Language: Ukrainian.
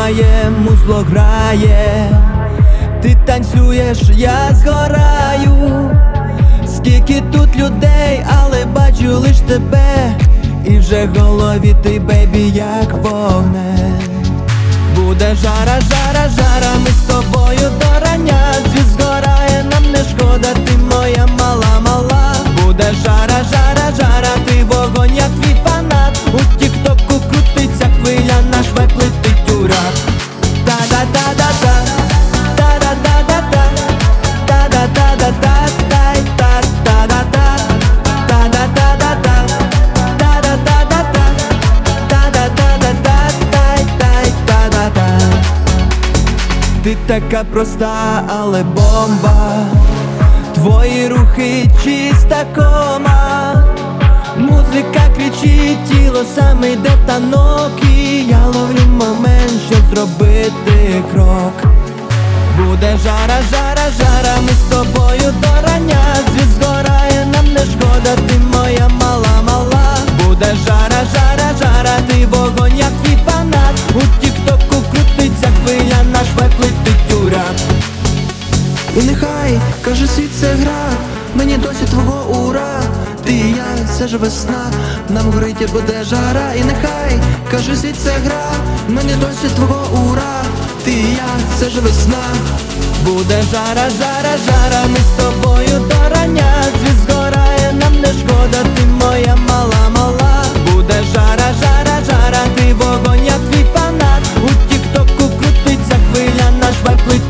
немає, музло грає, ти танцюєш, я згораю. Скільки тут людей, але бачу лиш тебе, і вже в голові ти, бейбі, як вогне. Буде жара, жара, жара, ми з тобою до рання. Світ згорає, нам не шкода, ти моя мала, мала. Буде жара, жара, жара, ти вогонь, я твій фанат. У тік-току крутиться хвиля, наш вайб летить у рап. Та-да-да-да-да, та-да-да-да-да, та-да-да-да-да, та-да-да-да, та-да-да-да-да, та-да-да-да-да, та-да-да-да-да, ти така проста, але бомба. Твої рухи чиста кома. Музика кричить, тіло саме йде в танок. І я ловлю момент, щоб зробити крок. Буде жара, жара, жара, ми з тобою до рання. Світ згорає, нам не шкода, ти моя мала, мала. Буде жара, жара, жара, ти вогонь, як твій фанат. У тік-току крутиться хвиля, наш вайб летить у рап. І нехай, каже світ, це гра, мені досі твого ура. Ти і я, це ж весна, нам горить і буде жара. І нехай, каже світ, це гра, мені досі твого ура. Ти і я, це ж весна. Буде жара, жара, жара, ми з тобою до рання. Світ згорає, нам не шкода, ти моя мала, мала. Буде жара, жара, жара, ти вогонь, я твій фанат. У тік-току крутиться хвиля, наш вайб летить